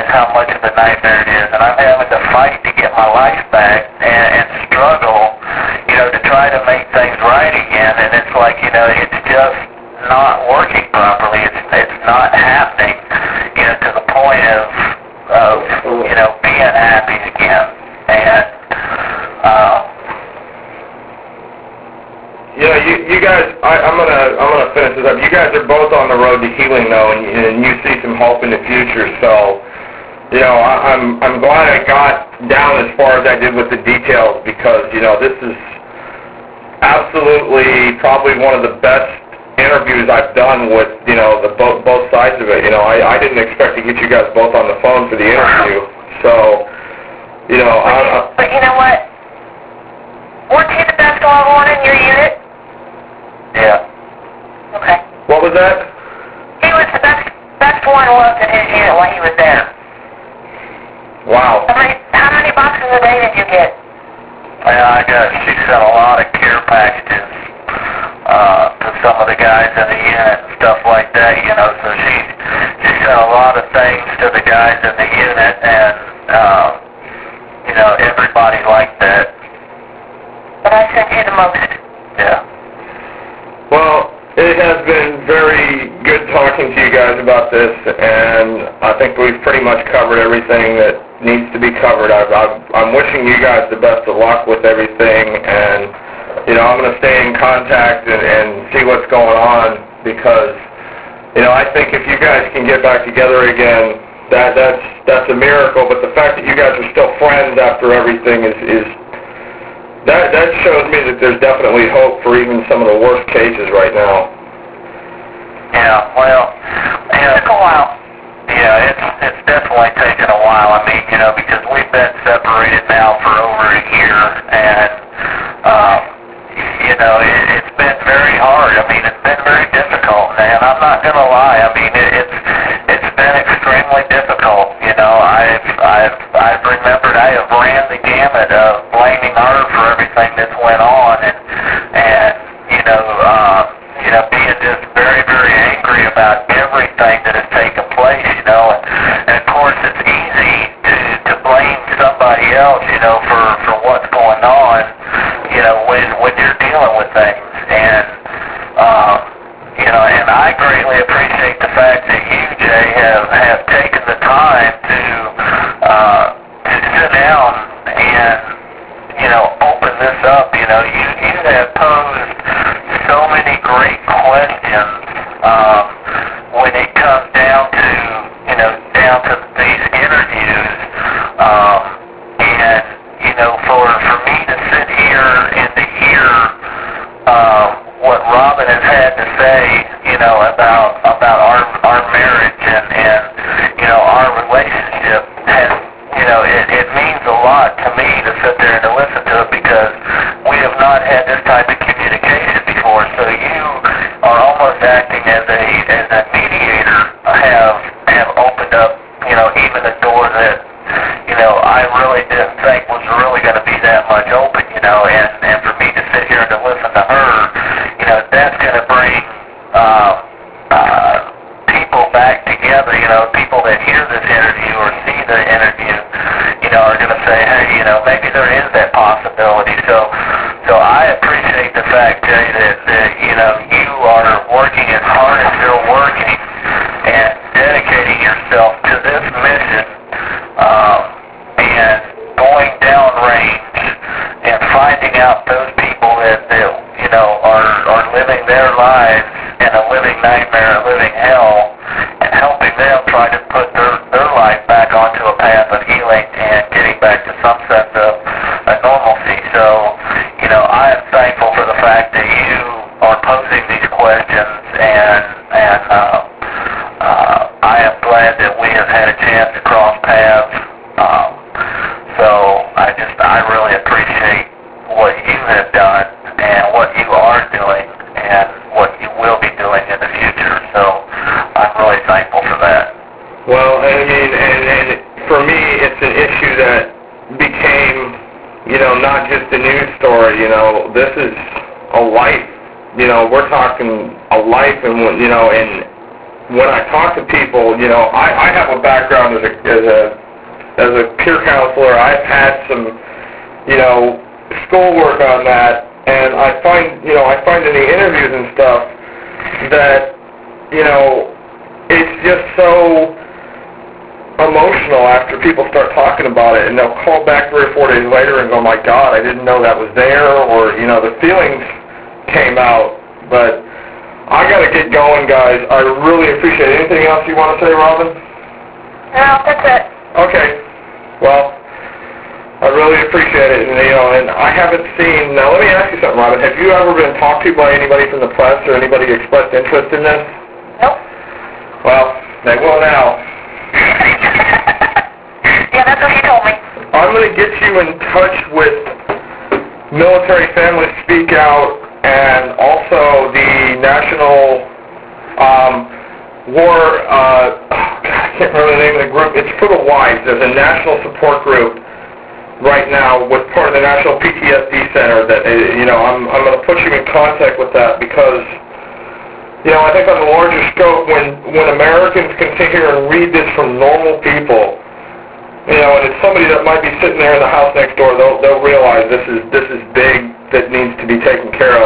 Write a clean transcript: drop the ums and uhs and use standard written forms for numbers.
realize how much of a nightmare it is. And I'm having to fight to get my life back and struggle, to try to make things right again. And it's like, it's just not working properly. It's not happening, to the point of being happy again. And, you guys, I'm gonna finish this up. You guys are both on the road to healing, though, and you see some hope in the future. So, I'm glad I got down as far as I did with the details, because this is absolutely probably one of the best interviews I've done with both sides of it. I didn't expect to get you guys both on the phone for the interview. So, But you know what? Weren't you the best one in your unit? yeah. Okay. What was that? He was the best one left in his unit while he was there. Wow. How many boxes a day did you get? She sent a lot of care packages to some of the guys in the unit and stuff like that, so she sent a lot of things to the guys in the unit, and, everybody liked that. But I sent you the most. Yeah. Well, it has been very good talking to you guys about this, and I think we've pretty much covered everything that needs to be covered. I'm wishing you guys the best of luck with everything, and I'm going to stay in contact and see what's going on, because I think if you guys can get back together again, that's a miracle. But the fact that you guys are still friends after everything is that shows me that there's definitely hope for even some of the worst cases right now. Yeah, well, It took a while. yeah, it's definitely taken a while. I mean, because we've been separated now for over a year, and it's been very hard. I mean, it's been very difficult, man. I'm not gonna lie. I mean, it's been extremely difficult. I've remembered I have ran the gamut of blaming her for everything that's went on, and being just very, very angry about everything that has taken place, and of course it's easy to blame somebody else, for what's going on, when you're dealing with things, and and I greatly appreciate the fact that you, Jay, have taken the time to sit down and, open this up. You have posed so many great questions when it comes down to these interviews, and for me to sit here and to hear what Robin has had to say, about our marriage and our relationship, has, it means a lot to me to sit there and to listen to it, because we have not had this type of communication before. So you are almost acting as a mediator, have opened up, even a door that, I really didn't think was really going to be that much open, and for me to sit here and to listen to her, that's going to bring people back together, people that hear this interview or see the interview, are going to say, hey, maybe there is that possibility. So I appreciate the fact, Jay, that you are working as hard as you're working and dedicating yourself to this mission, and going downrange and finding out those people that are living their lives in a living nightmare, a living hell, and helping them try to put their life back onto a path of healing and getting back to some sense of normalcy. So, I am thankful for the fact that you are posing these questions, and I am glad that we have had a chance to cross paths. So I really appreciate what you have done and what you are doing and what you will be doing in the future. So I'm really thankful for that. Well, I mean, and for me, it's an issue that became, not just a news story. This is a life. We're talking a life, and when I talk to people, you know, I have a background as a peer counselor. I've had some, you know, schoolwork on that, and I find in the interviews and stuff that, you know, it's just so emotional after people start talking about it, and they'll call back 3 or 4 days later and go, my God, I didn't know that was there, or, you know, the feelings came out. But I got to get going, guys. I really appreciate it. Anything else you want to say, Robin? No, that's it. Okay. Well, I really appreciate it, and, you know, and I haven't seen, now let me ask you something, Robin. Have you ever been talked to by anybody from the press or anybody expressed interest in this? Nope. Well, they will now. Yeah, that's what he told me. I'm going to get you in touch with Military Families Speak Out and also the National I can't remember the name of the group. It's for the wives. There's a national support group right now with part of the National PTSD Center that, you know, I'm going to put you in contact with that because, you know, I think on the larger scope, when Americans can sit here and read this from normal people, you know, and it's somebody that might be sitting there in the house next door, they'll realize this is big that needs to be taken care of.